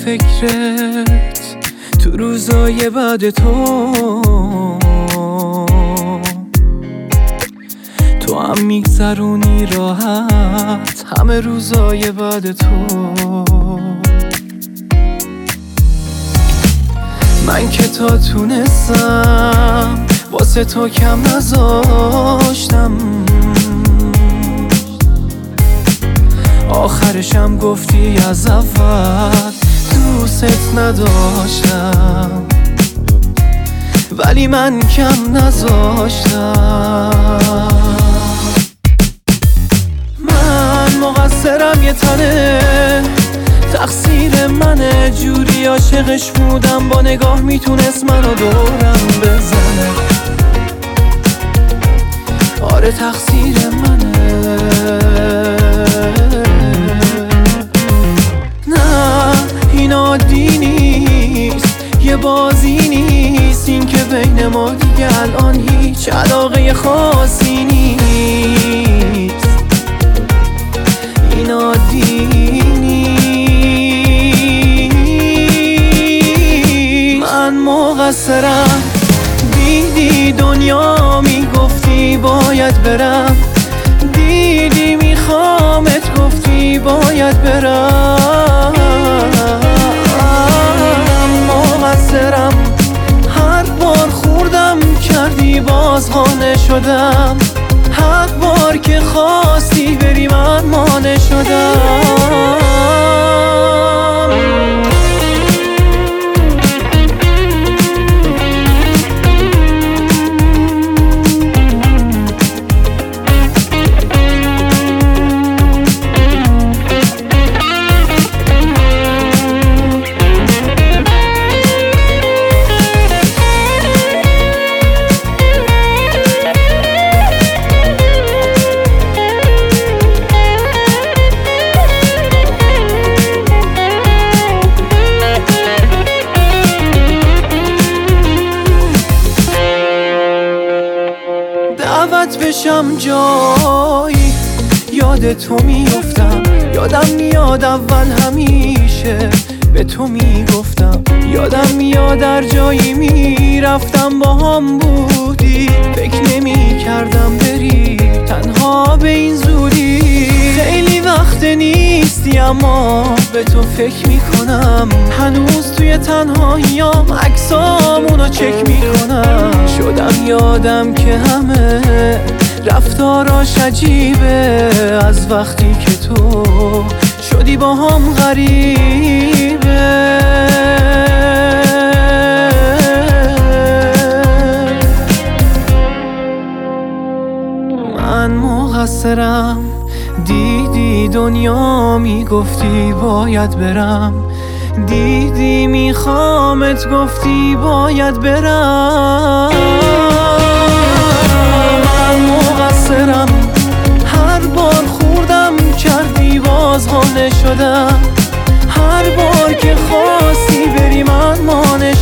فکرت تو روزای بعد تو هم میگذرونی راحت همه روزای بعد تو. من که تا تونستم واسه تو کم نذاشتم، آخرشم گفتی از اول دوست نداشتم، ولی من کم نذاشتم. من مقصرم یه تنه، تقصیر منه، جوری عاشقش بودم با نگاه میتونست منو دورم بزنه. آره تقصیر منه، نه این عادی نیست، یه بازی نیست، این که بین ما دیگه الان هیچ علاقه خاصی نیست. این عادی نیست، من مقصرم. دیدی دنیا میگفتی باید برم، دیدی میخوامت گفتی باید برم. مقصرم، هر بار خوردم کردی باز خانه شدم، هر بار که خواستی بری من مانع شدم. دعوت بشم جایی یاد تو میفتم، یادم میاد اول همیشه به تو میگفتم، یادم میاد در جایی میرفتم با هم بودی، فکر نمی کردم بری تنها به این زودی. خیلی وقت نیستی اما به تو فکر میکنم، هنوز توی تنهاییام عکسامونو چک میکنم. شدم یادم که همه رفتاراش عجیبه، از وقتی که تو شدی با هم غریبه. من مقصرم، دیدی دنیا میگفتی باید برم، دیدی میخوامت گفتی باید برم. من مقصرم، هر بار خوردم کردی باز خانه شدم، هر بار که خواستی بری من مانع